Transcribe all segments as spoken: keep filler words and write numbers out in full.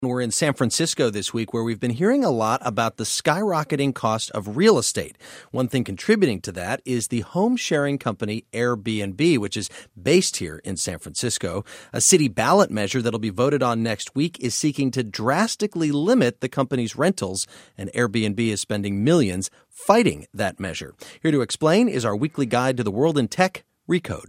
We're in San Francisco this week, where we've been hearing a lot about the skyrocketing cost of real estate. One thing contributing to that is the home sharing company Airbnb, which is based here in San Francisco. A city ballot measure that'll be voted on next week is seeking to drastically limit the company's rentals, and Airbnb is spending millions fighting that measure. Here to explain is our weekly guide to the world in tech, Recode.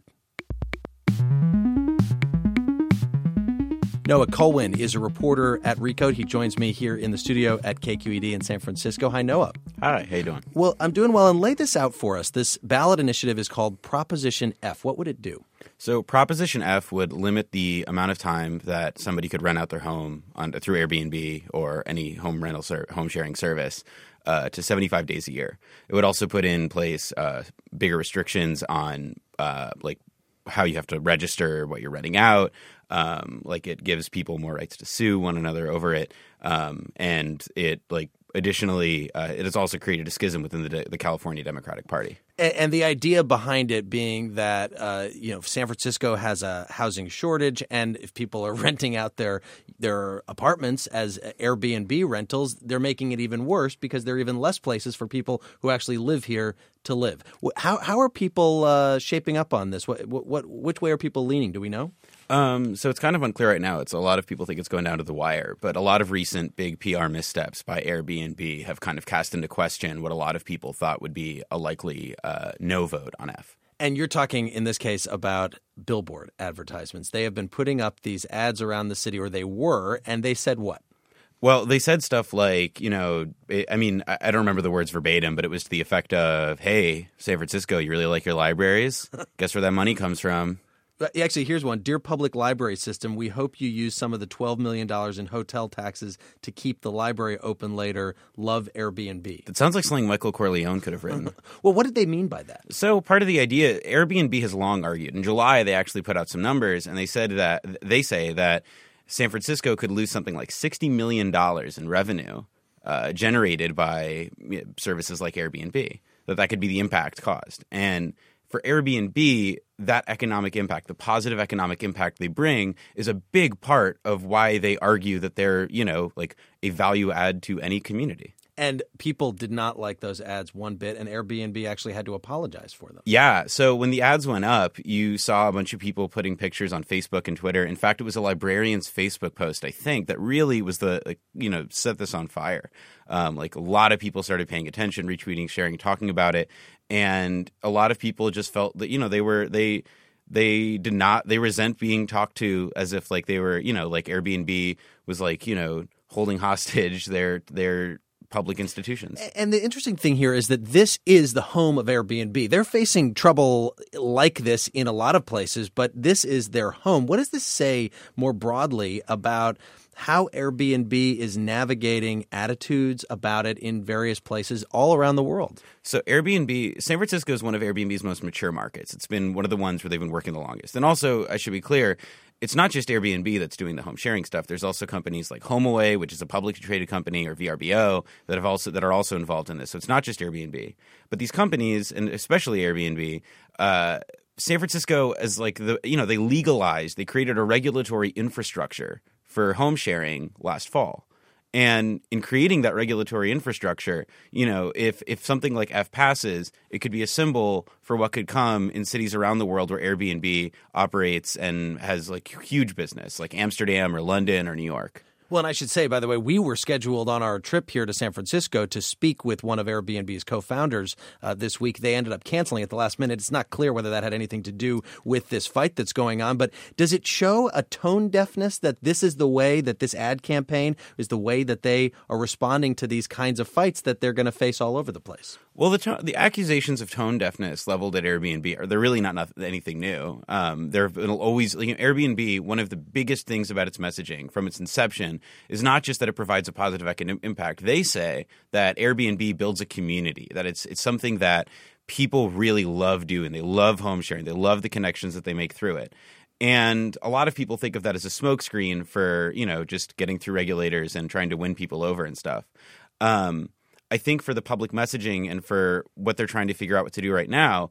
Noah Colwin is a reporter at Recode. He joins me here in the studio at K Q E D in San Francisco. Hi, Noah. Hi, how you doing? Well, I'm doing well, and lay this out for us. This ballot initiative is called Proposition F. What would it do? So Proposition F would limit the amount of time that somebody could rent out their home on, through Airbnb or any home rental ser- home sharing service uh, to seventy-five days a year. It would also put in place uh, bigger restrictions on uh, like how you have to register what you're renting out. Um, like it gives people more rights to sue one another over it. Um, and it like additionally, uh, it has also created a schism within the, the California Democratic Party. And, and the idea behind it being that, uh, you know, San Francisco has a housing shortage, and if people are renting out their their apartments as Airbnb rentals, they're making it even worse because there are even less places for people who actually live here to live. How how are people uh, shaping up on this? What, what which way are people leaning? Do we know? Um, so it's kind of unclear right now. It's a lot of people think it's going down to the wire, but a lot of recent big P R missteps by Airbnb have kind of cast into question what a lot of people thought would be a likely uh, no vote on F. And you're talking in this case about billboard advertisements. They have been putting up these ads around the city, or they were, and they said what? Well, they said stuff like, you know, it, I mean, I, I don't remember the words verbatim, but it was to the effect of, hey, San Francisco, you really like your libraries? Guess where that money comes from? Actually, here's one. Dear Public Library System, we hope you use some of the twelve million dollars in hotel taxes to keep the library open later. Love Airbnb. It sounds like something Michael Corleone could have written. Well, what did they mean by that? So part of the idea, Airbnb has long argued. In July, they actually put out some numbers, and they said that they say that San Francisco could lose something like sixty million dollars in revenue uh, generated by services like Airbnb, that that could be the impact caused. And for Airbnb, that economic impact, the positive economic impact they bring, is a big part of why they argue that they're, you know, like a value add to any community. And people did not like those ads one bit, and Airbnb actually had to apologize for them. Yeah. So when the ads went up, you saw a bunch of people putting pictures on Facebook and Twitter. In fact, it was a librarian's Facebook post, I think, that really was the, like, you know, set this on fire. Um, like a lot of people started paying attention, retweeting, sharing, talking about it. And a lot of people just felt that, you know, they were they they did not they resent being talked to as if like they were, you know, like Airbnb was like, you know, holding hostage their their public institutions. And the interesting thing here is that this is the home of Airbnb. They're facing trouble like this in a lot of places, but this is their home. What does this say more broadly about how Airbnb is navigating attitudes about it in various places all around the world? So Airbnb, San Francisco is one of Airbnb's most mature markets. It's been one of the ones where they've been working the longest. And also, I should be clear, it's not just Airbnb that's doing the home sharing stuff. There's also companies like HomeAway, which is a publicly traded company, or V R B O that have also that are also involved in this. So it's not just Airbnb, but these companies, and especially Airbnb, uh, San Francisco, as like the you know they legalized, they created a regulatory infrastructure for home sharing last fall. And in creating that regulatory infrastructure, you know, if if something like F passes, it could be a symbol for what could come in cities around the world where Airbnb operates and has like huge business, like Amsterdam or London or New York. Well, and I should say, by the way, we were scheduled on our trip here to San Francisco to speak with one of Airbnb's co-founders uh, this week. They ended up canceling at the last minute. It's not clear whether that had anything to do with this fight that's going on. But does it show a tone deafness that this is the way that this ad campaign is the way that they are responding to these kinds of fights that they're going to face all over the place? Well, the to- the accusations of tone deafness leveled at Airbnb are they're really not nothing, anything new. Um, there it'll always you know, Airbnb. One of the biggest things about its messaging from its inception is not just that it provides a positive economic impact. They say that Airbnb builds a community, that it's it's something that people really love doing. They love home sharing. They love the connections that they make through it. And a lot of people think of that as a smokescreen for you know just getting through regulators and trying to win people over and stuff. Um, I think for the public messaging and for what they're trying to figure out what to do right now,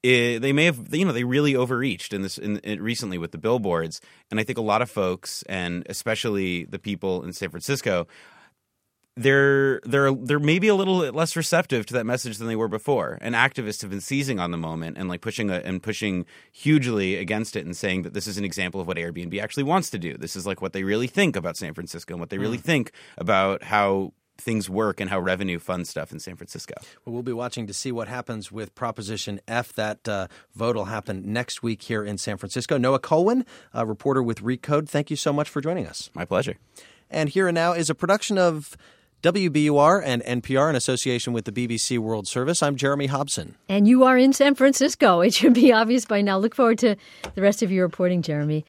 it, they may have, you know, they really overreached in this in, in recently with the billboards. And I think a lot of folks, and especially the people in San Francisco, they're they're they're maybe a little less receptive to that message than they were before. And activists have been seizing on the moment and like pushing a, and pushing hugely against it and saying that this is an example of what Airbnb actually wants to do. This is like what they really think about San Francisco and what they really mm. think about how things work and how revenue funds stuff in San Francisco. Well, we'll be watching to see what happens with Proposition F. That uh, vote will happen next week here in San Francisco. Noah Colwin, a reporter with Recode, thank you so much for joining us. My pleasure. And Here and Now is a production of W B U R and N P R in association with the B B C World Service. I'm Jeremy Hobson. And you are in San Francisco. It should be obvious by now. Look forward to the rest of your reporting, Jeremy.